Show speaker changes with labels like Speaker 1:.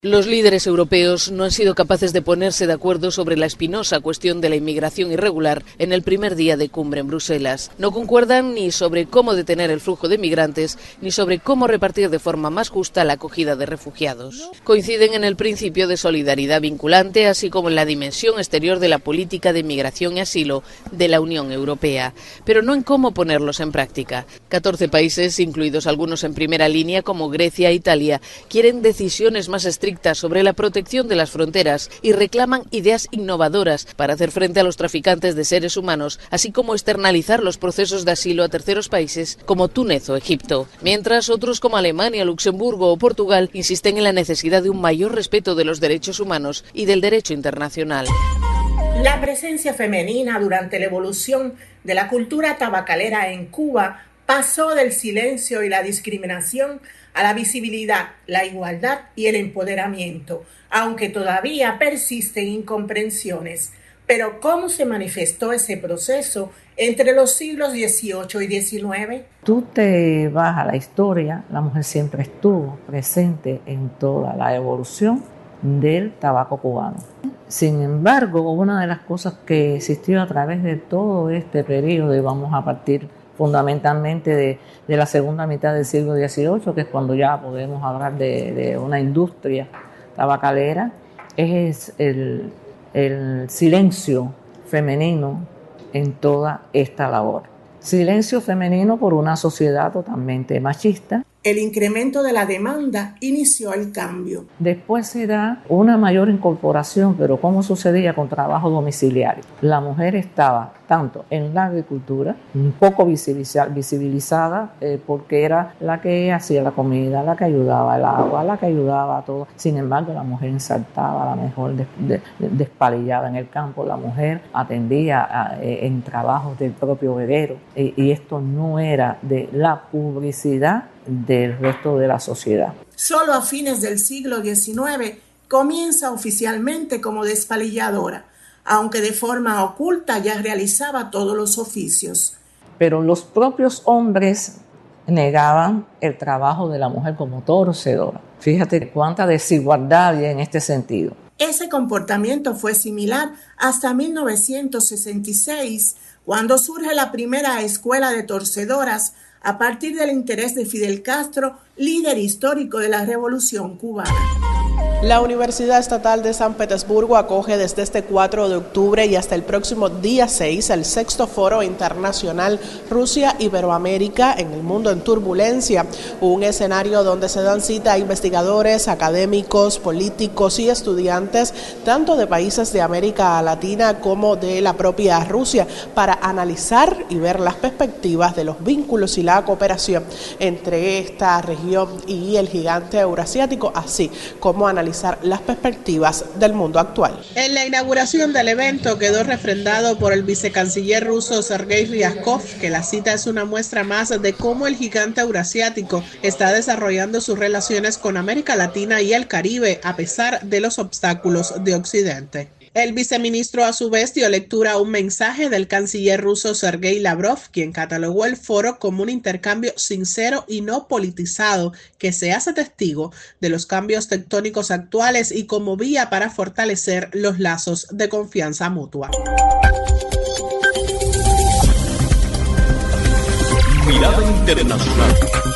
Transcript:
Speaker 1: Los líderes europeos no han sido capaces de ponerse de acuerdo sobre la espinosa cuestión de la inmigración irregular en el primer día de cumbre en Bruselas. No concuerdan ni sobre cómo detener el flujo de migrantes, ni sobre cómo repartir de forma más justa la acogida de refugiados. Coinciden en el principio de solidaridad vinculante, así como en la dimensión exterior de la política de migración y asilo de la Unión Europea, pero no en cómo ponerlos en práctica. 14 países, incluidos algunos en primera línea como Grecia e Italia, quieren decisiones más estrictas sobre la protección de las fronteras y reclaman ideas innovadoras para hacer frente a los traficantes de seres humanos, así como externalizar los procesos de asilo a terceros países como Túnez o Egipto. Mientras otros como Alemania, Luxemburgo o Portugal insisten en la necesidad de un mayor respeto de los derechos humanos y del derecho internacional.
Speaker 2: La presencia femenina durante la evolución de la cultura tabacalera en Cuba pasó del silencio y la discriminación a la visibilidad, la igualdad y el empoderamiento, aunque todavía persisten incomprensiones. Pero ¿cómo se manifestó ese proceso entre los siglos XVIII y XIX?
Speaker 3: Tú te vas a la historia, la mujer siempre estuvo presente en toda la evolución del tabaco cubano. Sin embargo, una de las cosas que existió a través de todo este periodo, y vamos a partir fundamentalmente de la segunda mitad del siglo XVIII, que es cuando ya podemos hablar de una industria tabacalera, es el silencio femenino en toda esta labor. Silencio femenino por una sociedad totalmente machista.
Speaker 2: El incremento de la demanda inició el cambio.
Speaker 3: Después se da una mayor incorporación, pero ¿cómo sucedía con trabajo domiciliario? La mujer estaba tanto en la agricultura, un poco visibilizada porque era la que hacía la comida, la que ayudaba el agua, la que ayudaba a todo. Sin embargo, la mujer ensartaba, la mujer despalillaba en el campo, la mujer atendía en trabajos del propio hoguero y esto no era de la publicidad del resto de la sociedad.
Speaker 2: Solo a fines del siglo XIX comienza oficialmente como despalilladora, aunque de forma oculta ya realizaba todos los oficios.
Speaker 3: Pero los propios hombres negaban el trabajo de la mujer como torcedora. Fíjate cuánta desigualdad había en este sentido.
Speaker 2: Ese comportamiento fue similar hasta 1966, cuando surge la primera escuela de torcedoras a partir del interés de Fidel Castro, líder histórico de la Revolución Cubana.
Speaker 4: La Universidad Estatal de San Petersburgo acoge desde este 4 de octubre y hasta el próximo día 6 el 6º Foro Internacional Rusia-Iberoamérica en el mundo en turbulencia, un escenario donde se dan cita a investigadores, académicos, políticos y estudiantes, tanto de países de América Latina como de la propia Rusia, para analizar y ver las perspectivas de los vínculos y la cooperación entre esta región y el gigante eurasiático, así como analizar las perspectivas del mundo actual. En la inauguración del evento quedó refrendado por el vicecanciller ruso Sergei Ryabkov que la cita es una muestra más de cómo el gigante eurasiático está desarrollando sus relaciones con América Latina y el Caribe a pesar de los obstáculos de Occidente. El viceministro a su vez dio lectura a un mensaje del canciller ruso Sergei Lavrov, quien catalogó el foro como un intercambio sincero y no politizado que se hace testigo de los cambios tectónicos actuales y como vía para fortalecer los lazos de confianza mutua.
Speaker 5: Mirada Internacional.